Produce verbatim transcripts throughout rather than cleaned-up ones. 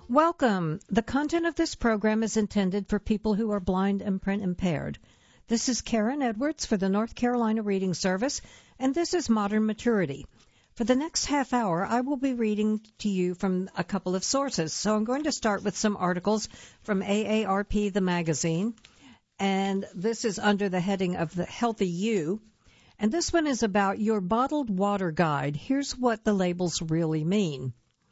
Welcome. The content of this program is intended for people who are blind and print impaired. This is Karen Edwards for the North Carolina Reading Service, and this is Modern Maturity. For the next half hour, I will be reading to you from a couple of sources. So I'm going to start with some articles from A A R P, the magazine, and this is under the heading of the Healthy You. And this one is about your bottled water guide. Here's what the labels really mean.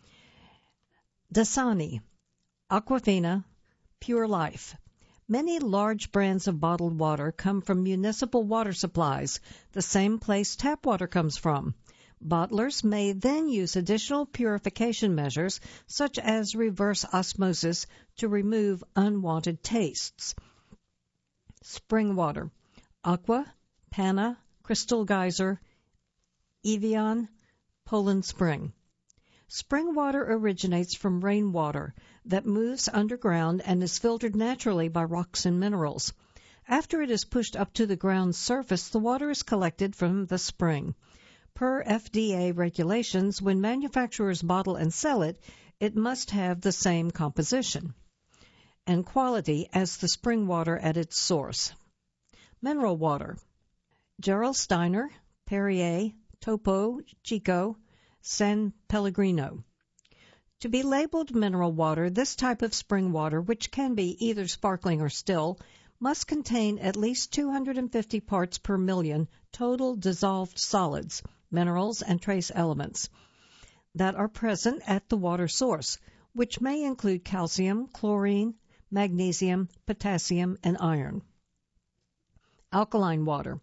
Dasani, Aquafina, Pure Life. Many large brands of bottled water come from municipal water supplies, the same place tap water comes from. Bottlers may then use additional purification measures, such as reverse osmosis, to remove unwanted tastes. Spring water, Aqua, Pana, Crystal Geyser, Evian, Poland Spring. Spring water originates from rainwater that moves underground and is filtered naturally by rocks and minerals. After it is pushed up to the ground's surface, the water is collected from the spring. Per F D A regulations, when manufacturers bottle and sell it, it must have the same composition and quality as the spring water at its source. Mineral water. Gerolsteiner, Perrier, Topo Chico, San Pellegrino. To be labeled mineral water, this type of spring water, which can be either sparkling or still, must contain at least two hundred fifty parts per million total dissolved solids, minerals, and trace elements that are present at the water source, which may include calcium, chlorine, magnesium, potassium, and iron. Alkaline water.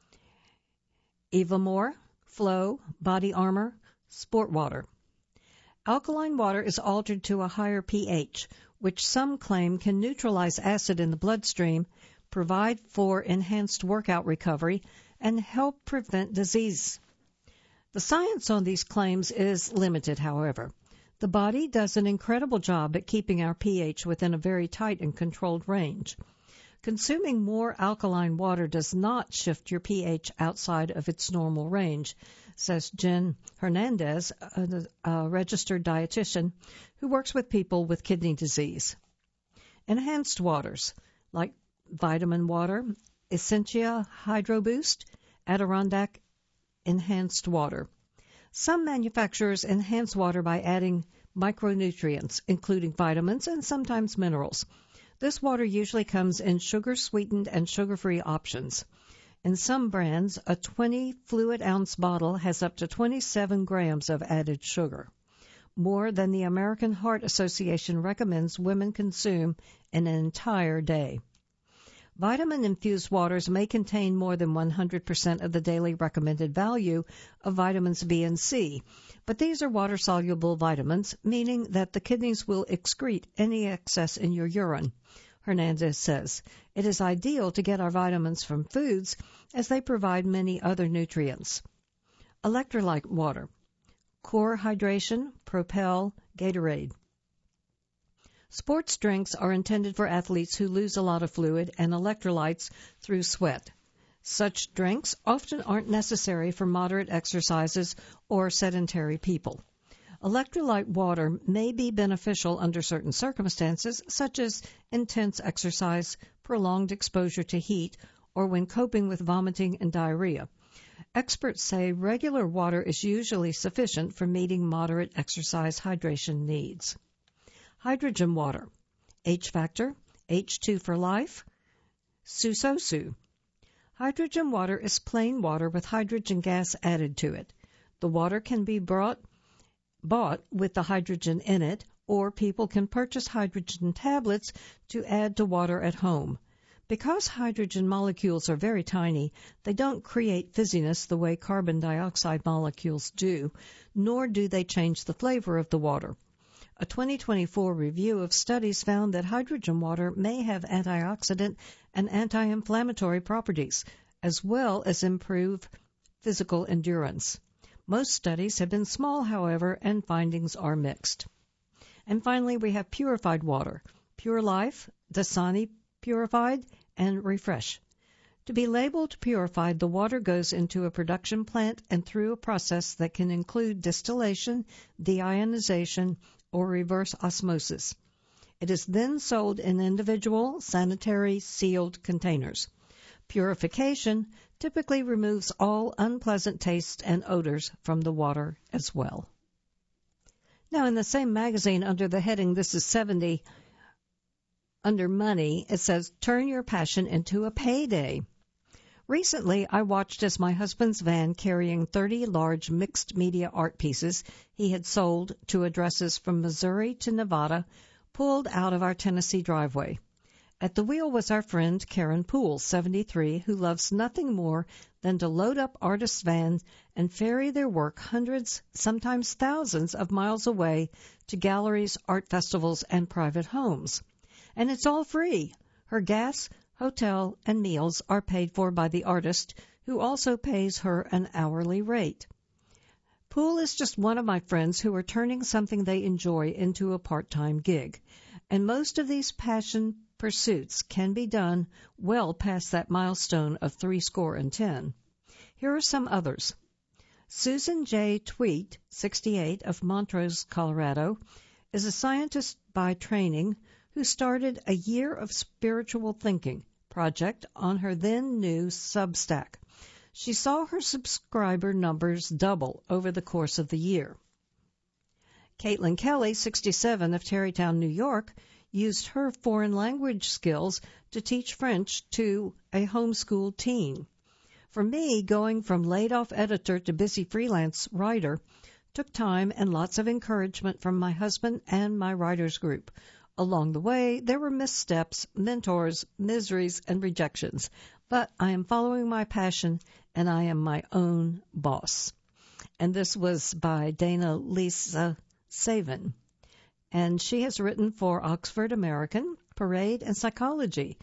Evamore, Flow, Body Armor, Sport water. Alkaline water is altered to a higher pH, which some claim can neutralize acid in the bloodstream, provide for enhanced workout recovery, and help prevent disease. The science on these claims is limited, however. The body does an incredible job at keeping our pH within a very tight and controlled range. Consuming more alkaline water does not shift your pH outside of its normal range, says Jen Hernandez, a, a registered dietitian who works with people with kidney disease. Enhanced waters, like vitamin water, Essentia Hydro Boost, Adirondack Enhanced Water. Some manufacturers enhance water by adding micronutrients, including vitamins and sometimes minerals. This water usually comes in sugar-sweetened and sugar-free options. In some brands, a twenty fluid ounce bottle has up to twenty-seven grams of added sugar, more than the American Heart Association recommends women consume in an entire day. Vitamin-infused waters may contain more than one hundred percent of the daily recommended value of vitamins B and C, but these are water-soluble vitamins, meaning that the kidneys will excrete any excess in your urine. Hernandez says, it is ideal to get our vitamins from foods as they provide many other nutrients. Electrolyte water. Core Hydration, Propel, Gatorade. Sports drinks are intended for athletes who lose a lot of fluid and electrolytes through sweat. Such drinks often aren't necessary for moderate exercises or sedentary people. Electrolyte water may be beneficial under certain circumstances, such as intense exercise, prolonged exposure to heat, or when coping with vomiting and diarrhea. Experts say regular water is usually sufficient for meeting moderate exercise hydration needs. Hydrogen water. H-Factor, H two for Life, Susosu. Hydrogen water is plain water with hydrogen gas added to it. The water can be brought bought with the hydrogen in it, or people can purchase hydrogen tablets to add to water at home. Because hydrogen molecules are very tiny, they don't create fizziness the way carbon dioxide molecules do, nor do they change the flavor of the water. A twenty twenty-four review of studies found that hydrogen water may have antioxidant and anti-inflammatory properties, as well as improve physical endurance. Most studies have been small, however, and findings are mixed. And finally, we have purified water. Pure Life, Dasani Purified, and Refresh. To be labeled purified, the water goes into a production plant and through a process that can include distillation, deionization, or reverse osmosis. It is then sold in individual, sanitary, sealed containers. Purification typically removes all unpleasant tastes and odors from the water as well. Now, in the same magazine, under the heading This is seventy, under Money, it says, Turn your passion into a payday. Recently, I watched as my husband's van carrying thirty large mixed media art pieces he had sold to addresses from Missouri to Nevada pulled out of our Tennessee driveway. At the wheel was our friend Karen Poole, seventy-three, who loves nothing more than to load up artists' vans and ferry their work hundreds, sometimes thousands of miles away to galleries, art festivals, and private homes. And it's all free. Her gas, hotel, and meals are paid for by the artist, who also pays her an hourly rate. Poole is just one of my friends who are turning something they enjoy into a part-time gig, and most of these passion pursuits can be done well past that milestone of three score and ten. Here are some others. Susan J. Tweet, sixty-eight, of Montrose, Colorado, is a scientist by training who started a Year of Spiritual Thinking project on her then-new Substack. She saw her subscriber numbers double over the course of the year. Caitlin Kelly, sixty-seven, of Tarrytown, New York, used her foreign language skills to teach French to a homeschooled teen. For me, going from laid-off editor to busy freelance writer took time and lots of encouragement from my husband and my writers group. Along the way, there were missteps, mentors, miseries, and rejections. But I am following my passion, and I am my own boss. And this was by Dana Lisa Savin. And she has written for Oxford American, Parade, and Psychology.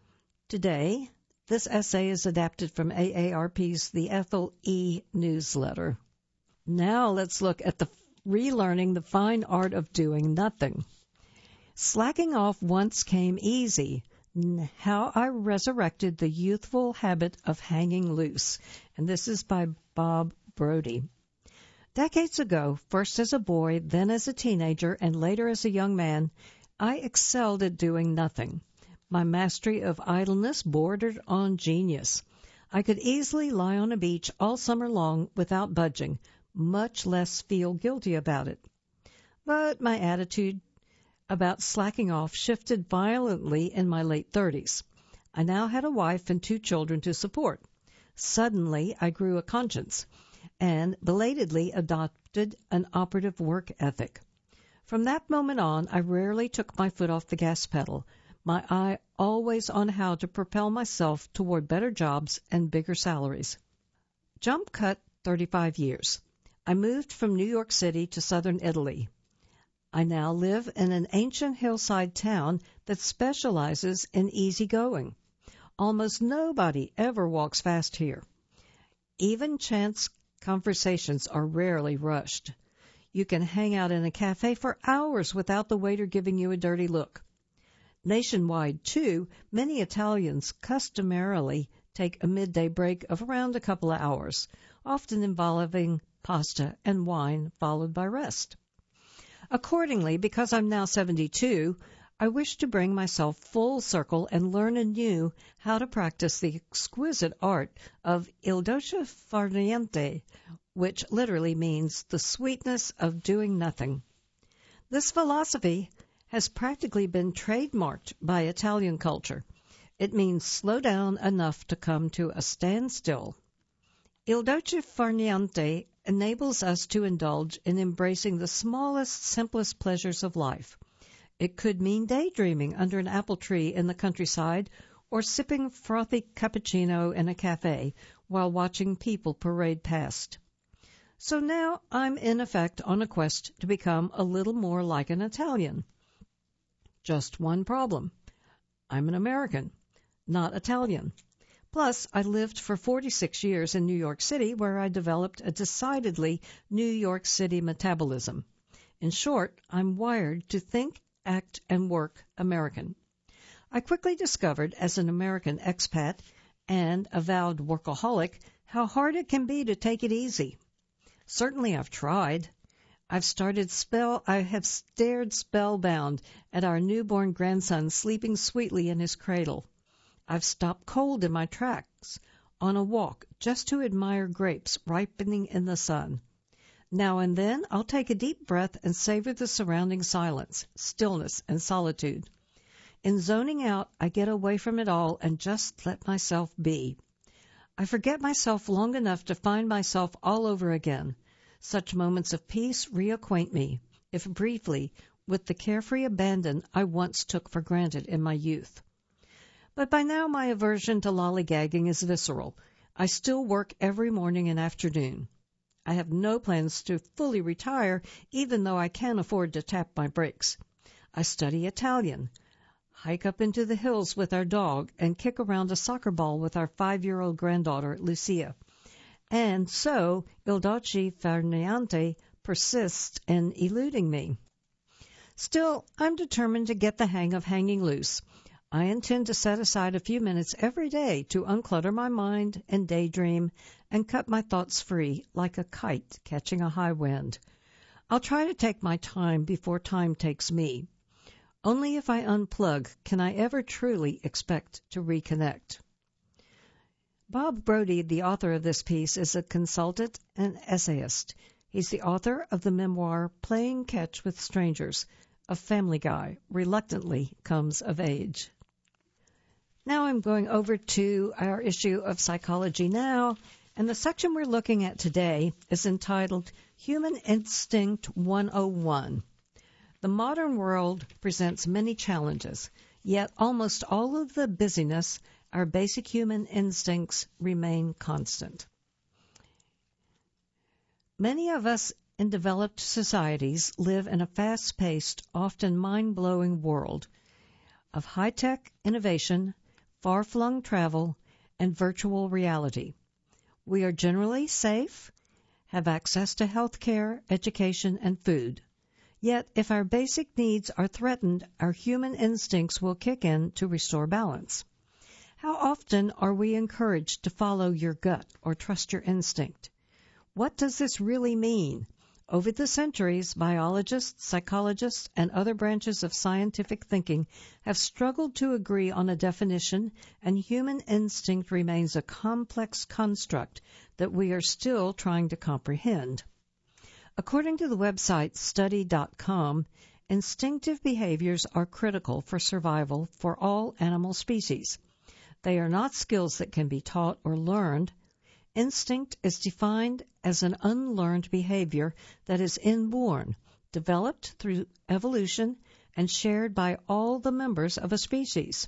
Today, this essay is adapted from A A R P's The Ethel E! Newsletter. Now let's look at the relearning the fine art of doing nothing. Slacking off once came easy. How I resurrected the youthful habit of hanging loose. And this is by Bob Brody. Decades ago, first as a boy, then as a teenager, and later as a young man, I excelled at doing nothing. My mastery of idleness bordered on genius. I could easily lie on a beach all summer long without budging, much less feel guilty about it. But my attitude about slacking off shifted violently in my late thirties. I now had a wife and two children to support. Suddenly, I grew a conscience and belatedly adopted an operative work ethic. From that moment on, I rarely took my foot off the gas pedal, my eye always on how to propel myself toward better jobs and bigger salaries. Jump cut thirty-five years. I moved from New York City to southern Italy. I now live in an ancient hillside town that specializes in easygoing. Almost nobody ever walks fast here. Even chance conversations are rarely rushed. You can hang out in a cafe for hours without the waiter giving you a dirty look. Nationwide, too, many Italians customarily take a midday break of around a couple of hours, often involving pasta and wine followed by rest. Accordingly, because I'm now seventy-two, I wish to bring myself full circle and learn anew how to practice the exquisite art of il dolce far niente, which literally means the sweetness of doing nothing. This philosophy has practically been trademarked by Italian culture. It means slow down enough to come to a standstill. Il dolce far niente enables us to indulge in embracing the smallest, simplest pleasures of life. It could mean daydreaming under an apple tree in the countryside or sipping frothy cappuccino in a cafe while watching people parade past. So now I'm in effect on a quest to become a little more like an Italian. Just one problem. I'm an American, not Italian. Plus, I lived for forty-six years in New York City, where I developed a decidedly New York City metabolism. In short, I'm wired to think, act, and work American. I quickly discovered, as an American expat and avowed workaholic, how hard it can be to take it easy. Certainly I've tried. I've started spell I have stared spellbound at our newborn grandson sleeping sweetly in his cradle. I've stopped cold in my tracks on a walk just to admire grapes ripening in the sun. Now and then I'll take a deep breath and savor the surrounding silence, stillness, and solitude. In zoning out, I get away from it all and just let myself be. I forget myself long enough to find myself all over again. Such moments of peace reacquaint me, if briefly, with the carefree abandon I once took for granted in my youth. But by now my aversion to lollygagging is visceral. I still work every morning and afternoon. I have no plans to fully retire, even though I can afford to tap my brakes. I study Italian, hike up into the hills with our dog, and kick around a soccer ball with our five-year-old granddaughter, Lucia. And so Il Dolce Far Niente persists in eluding me. Still, I'm determined to get the hang of hanging loose. I intend to set aside a few minutes every day to unclutter my mind and daydream and cut my thoughts free like a kite catching a high wind. I'll try to take my time before time takes me. Only if I unplug can I ever truly expect to reconnect. Bob Brody, the author of this piece, is a consultant and essayist. He's the author of the memoir Playing Catch with Strangers. A Family Guy reluctantly comes of age. Now I'm going over to our issue of Psychology Now, and the section we're looking at today is entitled Human Instinct one oh one. The modern world presents many challenges, yet almost all of the busyness, our basic human instincts remain constant. Many of us in developed societies live in a fast-paced, often mind-blowing world of high-tech innovation, far-flung travel, and virtual reality. We are generally safe, have access to health care, education, and food. Yet, if our basic needs are threatened, our human instincts will kick in to restore balance. How often are we encouraged to follow your gut or trust your instinct? What does this really mean? Over the centuries, biologists, psychologists, and other branches of scientific thinking have struggled to agree on a definition, and human instinct remains a complex construct that we are still trying to comprehend. According to the website study dot com, instinctive behaviors are critical for survival for all animal species. They are not skills that can be taught or learned. Instinct is defined as an unlearned behavior that is inborn, developed through evolution, and shared by all the members of a species.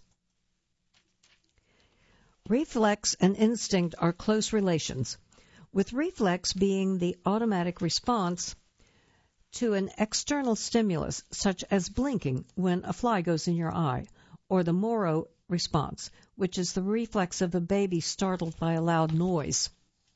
Reflex and instinct are close relations, with reflex being the automatic response to an external stimulus, such as blinking when a fly goes in your eye, or the Moro response, which is the reflex of a baby startled by a loud noise.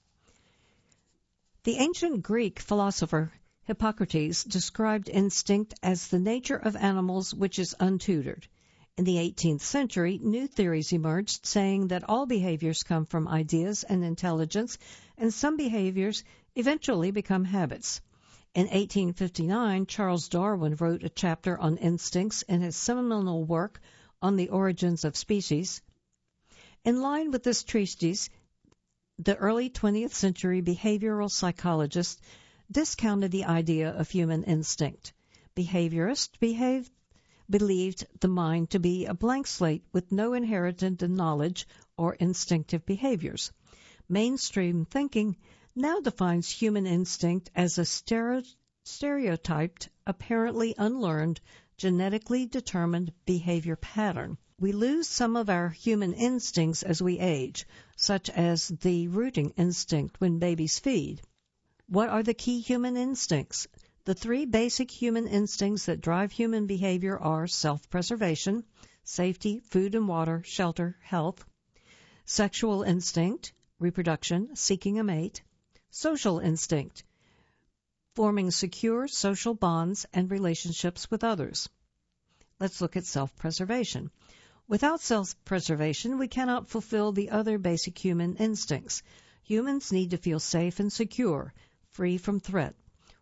The ancient Greek philosopher Hippocrates described instinct as the nature of animals which is untutored. In the eighteenth century, new theories emerged saying that all behaviors come from ideas and intelligence, and some behaviors eventually become habits. In eighteen fifty-nine, Charles Darwin wrote a chapter on instincts in his seminal work on the origins of species. In line with this treatise, the early twentieth century behavioral psychologists discounted the idea of human instinct. Behaviorists behaved, believed the mind to be a blank slate with no inherited knowledge or instinctive behaviors. Mainstream thinking now defines human instinct as a stere- stereotyped, apparently unlearned, genetically determined behavior pattern. We lose some of our human instincts as we age, such as the rooting instinct when babies feed. What are the key human instincts? The three basic human instincts that drive human behavior are self-preservation, safety, food and water, shelter, health; sexual instinct, reproduction, seeking a mate; social instinct, forming secure social bonds and relationships with others. Let's look at self-preservation. Without self-preservation, we cannot fulfill the other basic human instincts. Humans need to feel safe and secure, free from threat.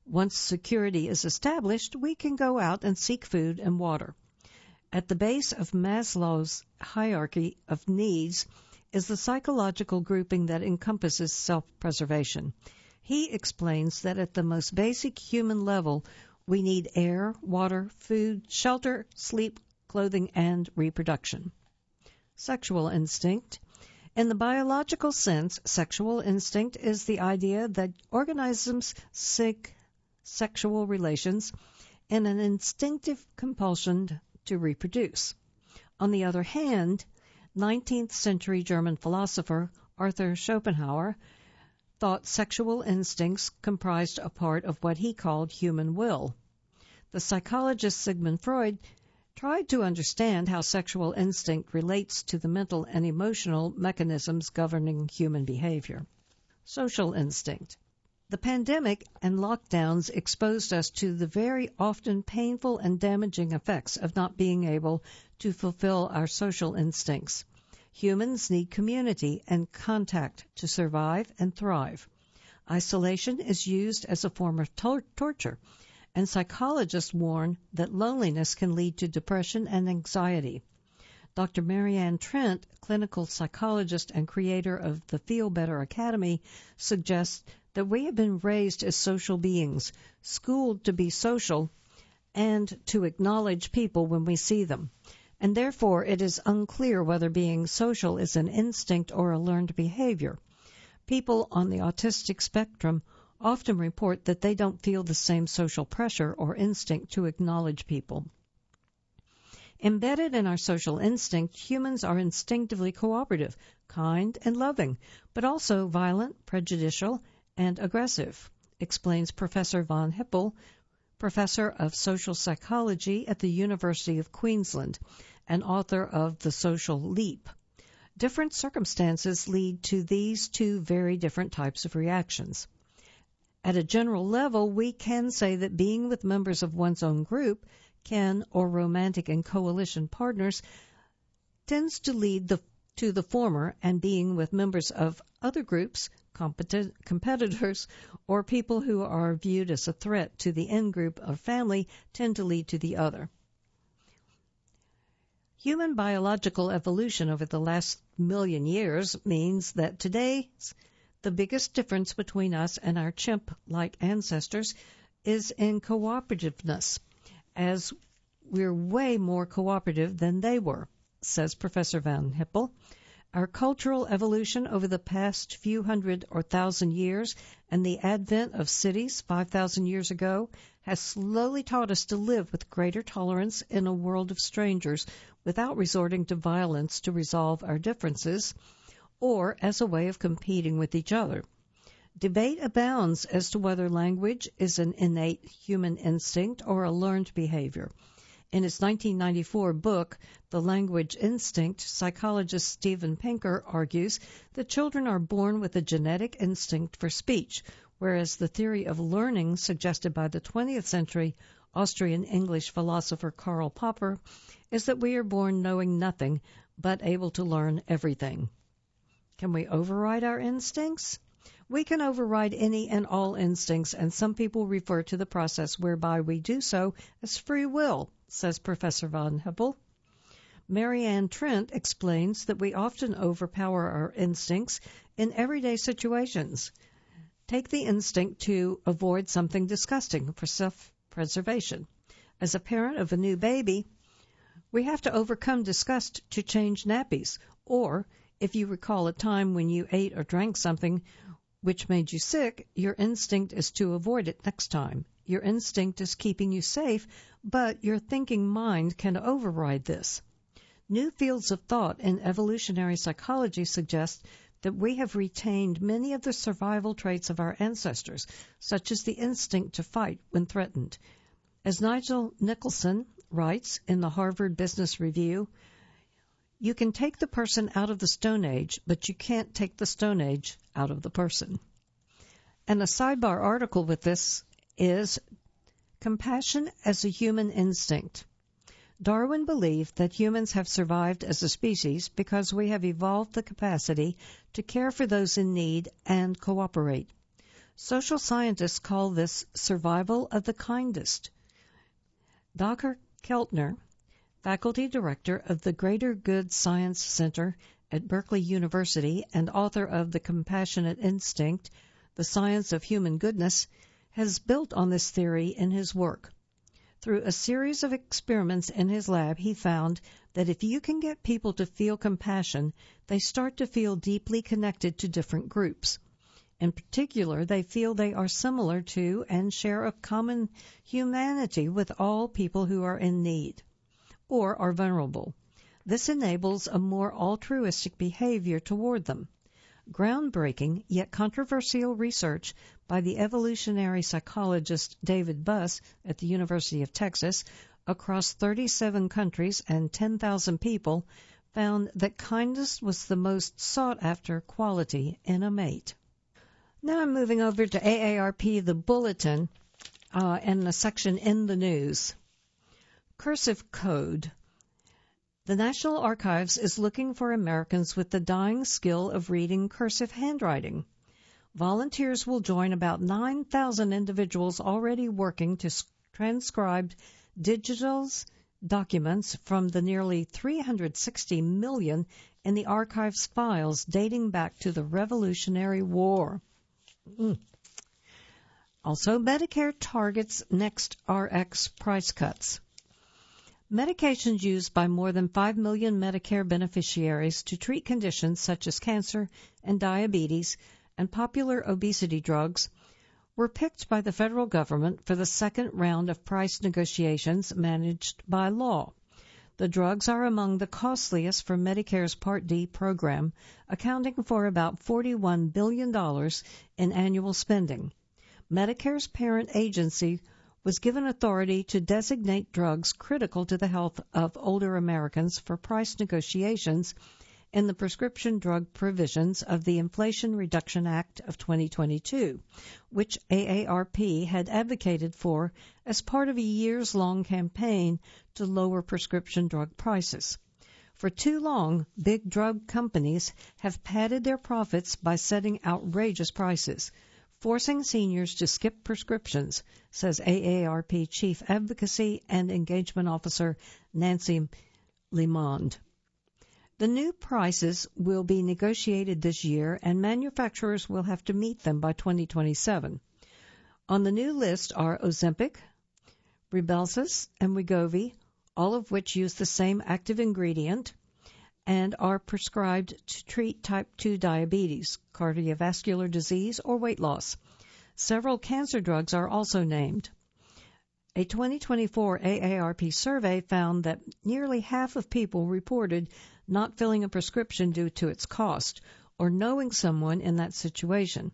Once security is established, we can go out and seek food and water. At the base of Maslow's hierarchy of needs is the psychological grouping that encompasses self-preservation. He explains that at the most basic human level, we need air, water, food, shelter, sleep, clothing, and reproduction. Sexual instinct. In the biological sense, sexual instinct is the idea that organisms seek sexual relations in an instinctive compulsion to reproduce. On the other hand, nineteenth century German philosopher Arthur Schopenhauer thought sexual instincts comprised a part of what he called human will. The psychologist Sigmund Freud tried to understand how sexual instinct relates to the mental and emotional mechanisms governing human behavior. Social instinct. The pandemic and lockdowns exposed us to the very often painful and damaging effects of not being able to fulfill our social instincts. Humans need community and contact to survive and thrive. Isolation is used as a form of tor- torture, and psychologists warn that loneliness can lead to depression and anxiety. Doctor Marianne Trent, clinical psychologist and creator of the Feel Better Academy, suggests that we have been raised as social beings, schooled to be social and to acknowledge people when we see them. And therefore it is unclear whether being social is an instinct or a learned behavior. People on the autistic spectrum often report that they don't feel the same social pressure or instinct to acknowledge people. Embedded in our social instinct, humans are instinctively cooperative, kind, and loving, but also violent, prejudicial, and aggressive, explains Professor Von Hippel, professor of social psychology at the University of Queensland and author of The Social Leap. Different circumstances lead to these two very different types of reactions. At a general level, we can say that being with members of one's own group can, or romantic and coalition partners, tends to lead the, to the former, and being with members of other groups, competi- competitors, or people who are viewed as a threat to the in-group or family tend to lead to the other. Human biological evolution over the last million years means that today the biggest difference between us and our chimp-like ancestors is in cooperativeness, as we're way more cooperative than they were, says Professor Van Hippel. Our cultural evolution over the past few hundred or thousand years and the advent of cities five thousand years ago has slowly taught us to live with greater tolerance in a world of strangers without resorting to violence to resolve our differences or as a way of competing with each other. Debate abounds as to whether language is an innate human instinct or a learned behavior. In his nineteen ninety-four book, The Language Instinct, psychologist Steven Pinker argues that children are born with a genetic instinct for speech, whereas the theory of learning suggested by the twentieth century Austrian English philosopher Karl Popper is that we are born knowing nothing but able to learn everything. Can we override our instincts? We can override any and all instincts, and some people refer to the process whereby we do so as free will, says Professor Von Hippel. Marianne Trent explains that we often overpower our instincts in everyday situations. Take the instinct to avoid something disgusting for self-preservation. As a parent of a new baby, we have to overcome disgust to change nappies, or if you recall a time when you ate or drank something which made you sick, your instinct is to avoid it next time. Your instinct is keeping you safe, but your thinking mind can override this. New fields of thought in evolutionary psychology suggest that we have retained many of the survival traits of our ancestors, such as the instinct to fight when threatened. As Nigel Nicholson writes in the Harvard Business Review, you can take the person out of the Stone Age, but you can't take the Stone Age out of the person. And a sidebar article with this is Compassion as a Human Instinct. Darwin believed that humans have survived as a species because we have evolved the capacity to care for those in need and cooperate. Social scientists call this survival of the kindest. Doctor Keltner, faculty director of the Greater Good Science Center at Berkeley University and author of The Compassionate Instinct, The Science of Human Goodness, has built on this theory in his work. Through a series of experiments in his lab, he found that if you can get people to feel compassion, they start to feel deeply connected to different groups. In particular, they feel they are similar to and share a common humanity with all people who are in need or are vulnerable. This enables a more altruistic behavior toward them. Groundbreaking yet controversial research by the evolutionary psychologist David Buss at the University of Texas across thirty-seven countries and ten thousand people found that kindness was the most sought-after quality in a mate. Now I'm moving over to A A R P, the Bulletin, uh, and the section in the news. Cursive code. The National Archives is looking for Americans with the dying skill of reading cursive handwriting. Volunteers will join about nine thousand individuals already working to transcribe digital documents from the nearly three hundred sixty million in the archive's files dating back to the Revolutionary War. Mm. Also, Medicare targets next R X price cuts. Medications used by more than five million Medicare beneficiaries to treat conditions such as cancer and diabetes and popular obesity drugs were picked by the federal government for the second round of price negotiations managed by law. The drugs are among the costliest for Medicare's Part D program, accounting for about forty-one billion dollars in annual spending. Medicare's parent agency was given authority to designate drugs critical to the health of older Americans for price negotiations in the prescription drug provisions of the Inflation Reduction Act of twenty twenty-two, which A A R P had advocated for as part of a years-long campaign to lower prescription drug prices. For too long, big drug companies have padded their profits by setting outrageous prices, forcing seniors to skip prescriptions, says A A R P Chief Advocacy and Engagement Officer Nancy Lemond. The new prices will be negotiated this year, and manufacturers will have to meet them by twenty twenty-seven. On the new list are Ozempic, Rybelsus, and Wegovy, all of which use the same active ingredient and are prescribed to treat type two diabetes, cardiovascular disease, or weight loss. Several cancer drugs are also named. A twenty twenty-four A A R P survey found that nearly half of people reported not filling a prescription due to its cost or knowing someone in that situation.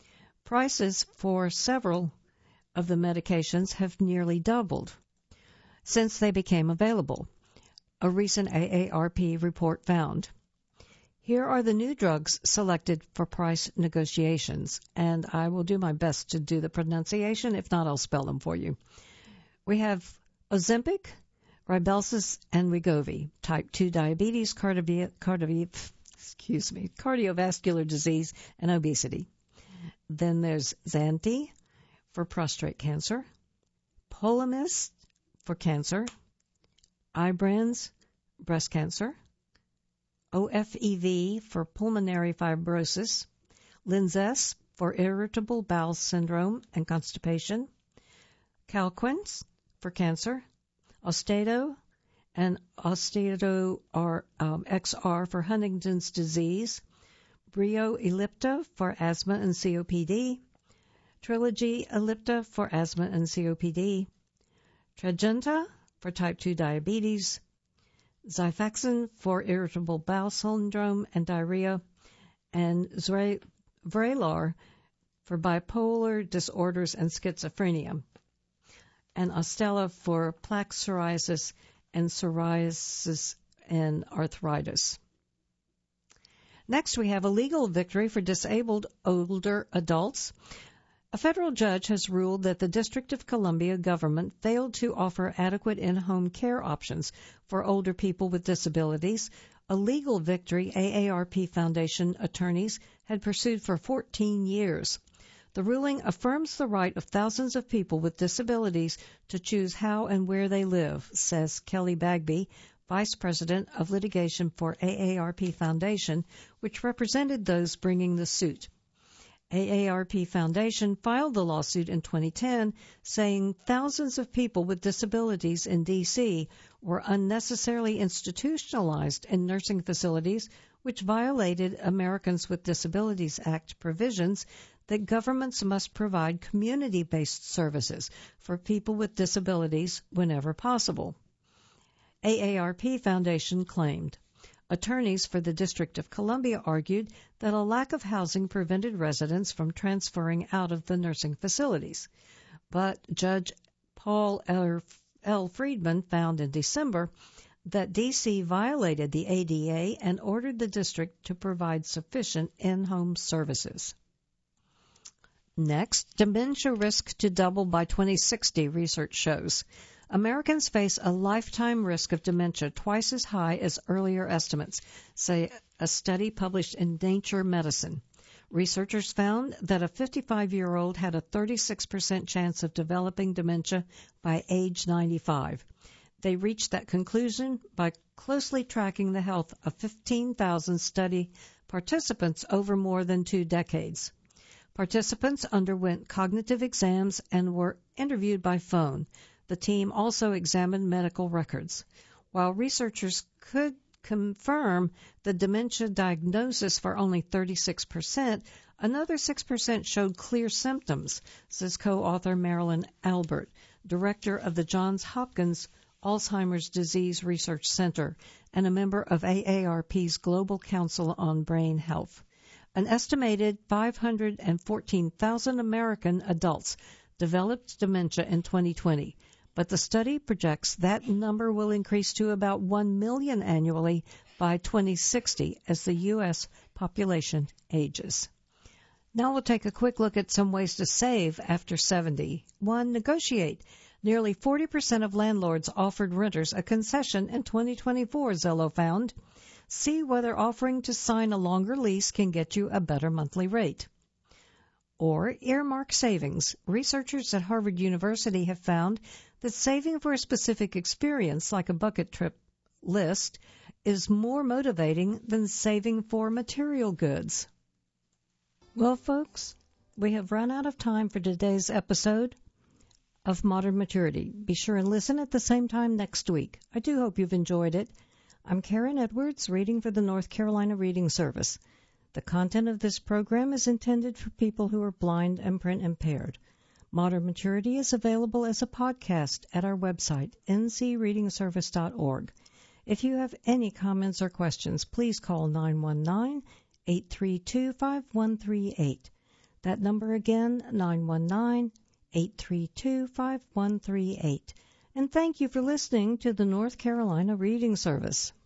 Prices for several of the medications have nearly doubled since they became available, a recent A A R P report found. Here are the new drugs selected for price negotiations, and I will do my best to do the pronunciation. If not, I'll spell them for you. We have Ozempic, Rybelsus, and Wegovy, type two diabetes, cardio, cardio, excuse me, cardiovascular disease, and obesity. Then there's Zanti for prostate cancer, Pomalyst for cancer, Ibrance, breast cancer, O F E V for pulmonary fibrosis, Linzess for irritable bowel syndrome and constipation, Calquence for cancer, Austedo and Austedo um, X R for Huntington's disease, Brio Ellipta for asthma and C O P D, Trilogy Ellipta for asthma and C O P D, Tradjenta for type two diabetes, Xifaxan for irritable bowel syndrome and diarrhea, and Vraylar for bipolar disorders and schizophrenia, and Ostella for plaque psoriasis and psoriasis and arthritis. Next, we have a legal victory for disabled older adults. A federal judge has ruled that the District of Columbia government failed to offer adequate in-home care options for older people with disabilities, a legal victory A A R P Foundation attorneys had pursued for fourteen years. The ruling affirms the right of thousands of people with disabilities to choose how and where they live, says Kelly Bagby, Vice President of Litigation for A A R P Foundation, which represented those bringing the suit. A A R P Foundation filed the lawsuit in twenty ten, saying thousands of people with disabilities in D C were unnecessarily institutionalized in nursing facilities, which violated Americans with Disabilities Act provisions that governments must provide community-based services for people with disabilities whenever possible. A A R P Foundation claimed. Attorneys for the District of Columbia argued that a lack of housing prevented residents from transferring out of the nursing facilities. But Judge Paul L. Friedman found in December that D C violated the A D A and ordered the district to provide sufficient in-home services. Next, dementia risk to double by twenty sixty, research shows. Americans face a lifetime risk of dementia twice as high as earlier estimates, say a study published in Nature Medicine. Researchers found that a fifty-five-year-old had a thirty-six percent chance of developing dementia by age ninety-five. They reached that conclusion by closely tracking the health of fifteen thousand study participants over more than two decades. Participants underwent cognitive exams and were interviewed by phone. The team also examined medical records. While researchers could confirm the dementia diagnosis for only thirty-six percent, another six percent showed clear symptoms, says co-author Marilyn Albert, director of the Johns Hopkins Alzheimer's Disease Research Center and a member of A A R P's Global Council on Brain Health. An estimated five hundred fourteen thousand American adults developed dementia in twenty twenty, but the study projects that number will increase to about one million annually by twenty sixty as the U S population ages. Now we'll take a quick look at some ways to save after seventy. One, negotiate. Nearly forty percent of landlords offered renters a concession in twenty twenty-four, Zillow found. See whether offering to sign a longer lease can get you a better monthly rate. Or earmark savings. Researchers at Harvard University have found that saving for a specific experience, like a bucket trip list, is more motivating than saving for material goods. Well, folks, we have run out of time for today's episode of Modern Maturity. Be sure and listen at the same time next week. I do hope you've enjoyed it. I'm Karen Edwards, reading for the North Carolina Reading Service. The content of this program is intended for people who are blind and print impaired. Modern Maturity is available as a podcast at our website, n c reading service dot org. If you have any comments or questions, please call nine one nine, eight three two, five one three eight. That number again, nine one nine, eight three two, five one three eight. And thank you for listening to the North Carolina Reading Service.